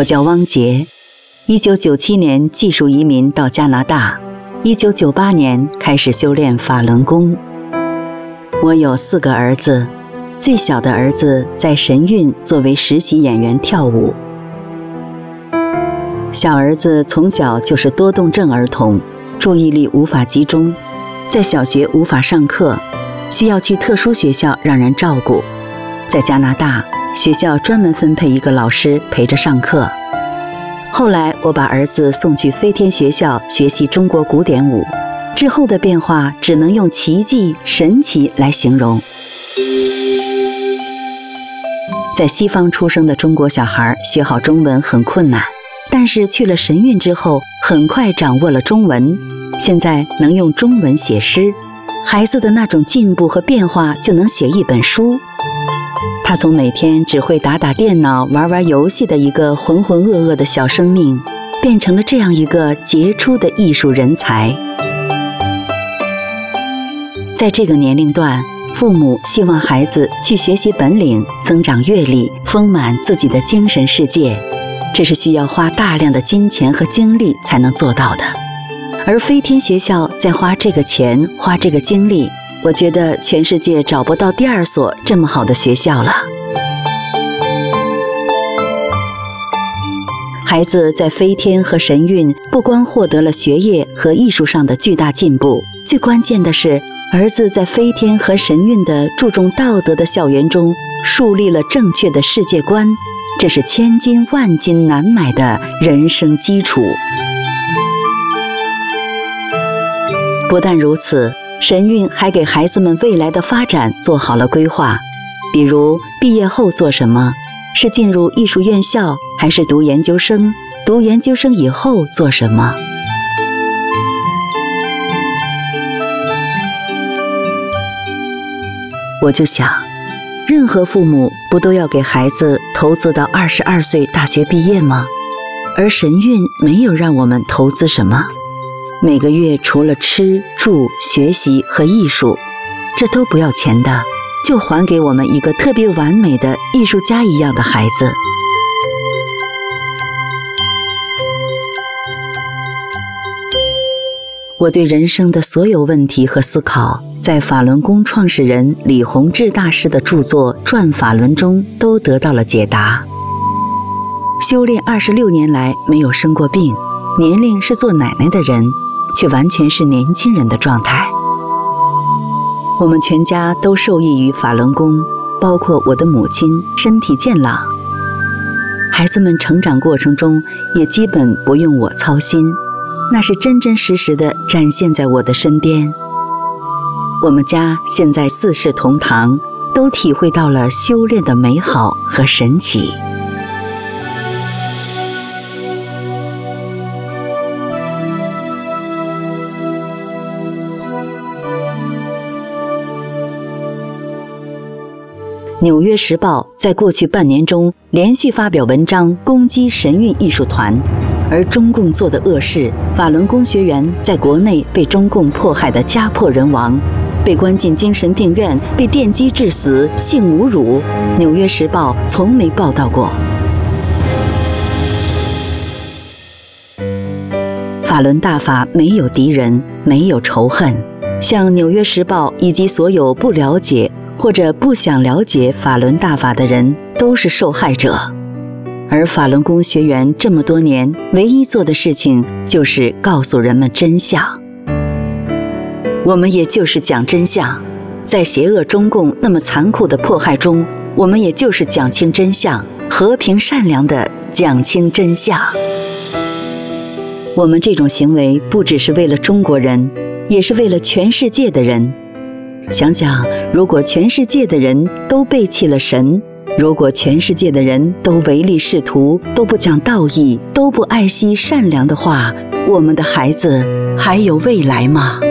我叫汪杰，1997年技术移民到加拿大，1998年开始修炼法轮功。我有4个儿子，最小的儿子在神韵作为实习演员跳舞。小儿子从小就是多动症儿童，注意力无法集中，在小学无法上课，需要去特殊学校让人照顾。在加拿大，学校专门分配一个老师陪着上课。后来我把儿子送去飞天学校学习中国古典舞，之后的变化只能用奇迹、神奇来形容。在西方出生的中国小孩学好中文很困难，但是去了神韵之后，很快掌握了中文，现在能用中文写诗。孩子的那种进步和变化就能写一本书。他从每天只会打打电脑、玩玩游戏的一个浑浑噩噩的小生命，变成了这样一个杰出的艺术人才。在这个年龄段，父母希望孩子去学习本领，增长阅历，丰满自己的精神世界，这是需要花大量的金钱和精力才能做到的。而飞天学校在花这个钱，花这个精力，我觉得全世界找不到第2所这么好的学校了。孩子在飞天和神韵不光获得了学业和艺术上的巨大进步，最关键的是，儿子在飞天和神韵的注重道德的校园中树立了正确的世界观，这是千金万金难买的人生基础。不但如此，神韵还给孩子们未来的发展做好了规划，比如毕业后做什么，是进入艺术院校还是读研究生，读研究生以后做什么。我就想，任何父母不都要给孩子投资到22岁大学毕业吗？而神韵没有让我们投资什么，每个月除了吃住学习和艺术，这都不要钱的，就还给我们一个特别完美的艺术家一样的孩子。我对人生的所有问题和思考，在法轮功创始人李洪志大师的著作《转法轮》中都得到了解答。修炼26年来没有生过病，年龄是做奶奶的人，却完全是年轻人的状态。我们全家都受益于法轮功，包括我的母亲身体健朗。孩子们成长过程中也基本不用我操心，那是真真实实地展现在我的身边。我们家现在4世同堂，都体会到了修炼的美好和神奇。《纽约时报》在过去半年中连续发表文章攻击神韵艺术团，而中共做的恶事，法轮功学员在国内被中共迫害的家破人亡，被关进精神病院，被电击致死，性侮辱，《纽约时报》从没报道过。法轮大法没有敌人，没有仇恨，像《纽约时报》以及所有不了解或者不想了解法轮大法的人都是受害者。而法轮功学员这么多年唯一做的事情就是告诉人们真相。我们也就是讲真相，在邪恶中共那么残酷的迫害中，我们也就是讲清真相，和平善良地讲清真相。我们这种行为不只是为了中国人，也是为了全世界的人。想想，如果全世界的人都背弃了神，如果全世界的人都唯利是图，都不讲道义，都不爱惜善良的话，我们的孩子还有未来吗？